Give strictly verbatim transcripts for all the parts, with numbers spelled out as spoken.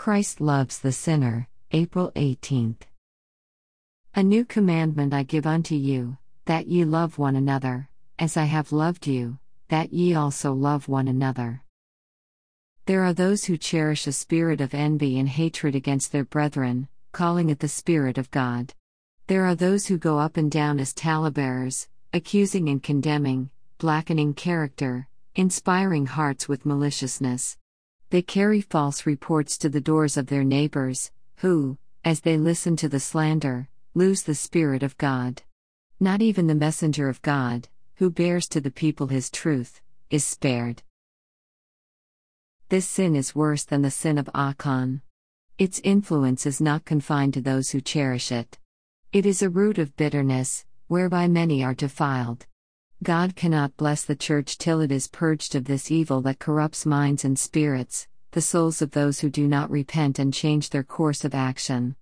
Christ loves the sinner, April eighteenth. A new commandment I give unto you, that ye love one another, as I have loved you, that ye also love one another. There are those who cherish a spirit of envy and hatred against their brethren, calling it the Spirit of God. There are those who go up and down as talebearers, accusing and condemning, blackening character, inspiring hearts with maliciousness. They carry false reports to the doors of their neighbors, who, as they listen to the slander, lose the Spirit of God. Not even the messenger of God, who bears to the people his truth, is spared. This sin is worse than the sin of Achan. Its influence is not confined to those who cherish it. It is a root of bitterness, whereby many are defiled. God cannot bless the church till it is purged of this evil that corrupts minds and spirits, the souls of those who do not repent and change their course of action.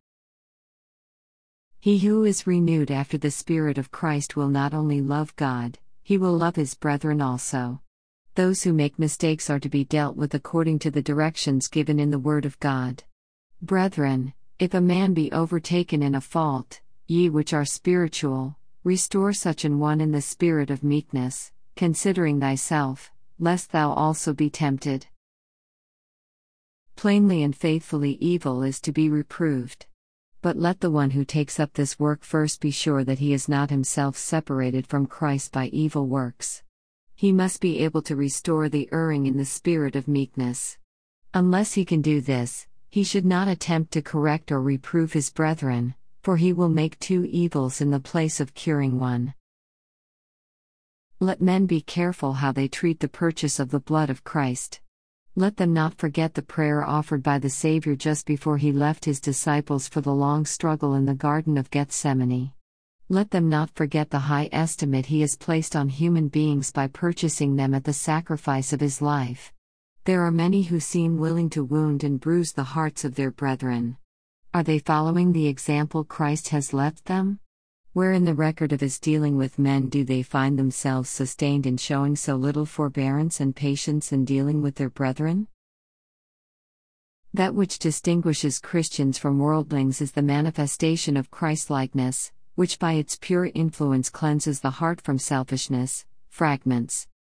He who is renewed after the Spirit of Christ will not only love God, he will love his brethren also. Those who make mistakes are to be dealt with according to the directions given in the Word of God. Brethren, if a man be overtaken in a fault, ye which are spiritual, restore such an one in the spirit of meekness, considering thyself, lest thou also be tempted. Plainly and faithfully evil is to be reproved. But let the one who takes up this work first be sure that he is not himself separated from Christ by evil works. He must be able to restore the erring in the spirit of meekness. Unless he can do this, he should not attempt to correct or reprove his brethren, for he will make two evils in the place of curing one. Let men be careful how they treat the purchase of the blood of Christ. Let them not forget the prayer offered by the Savior just before he left his disciples for the long struggle in the Garden of Gethsemane. Let them not forget the high estimate he has placed on human beings by purchasing them at the sacrifice of his life. There are many who seem willing to wound and bruise the hearts of their brethren. Are they following the example Christ has left them? Where in the record of his dealing with men do they find themselves sustained in showing so little forbearance and patience in dealing with their brethren? That which distinguishes Christians from worldlings is the manifestation of Christ-likeness, which by its pure influence cleanses the heart from selfishness, fragments,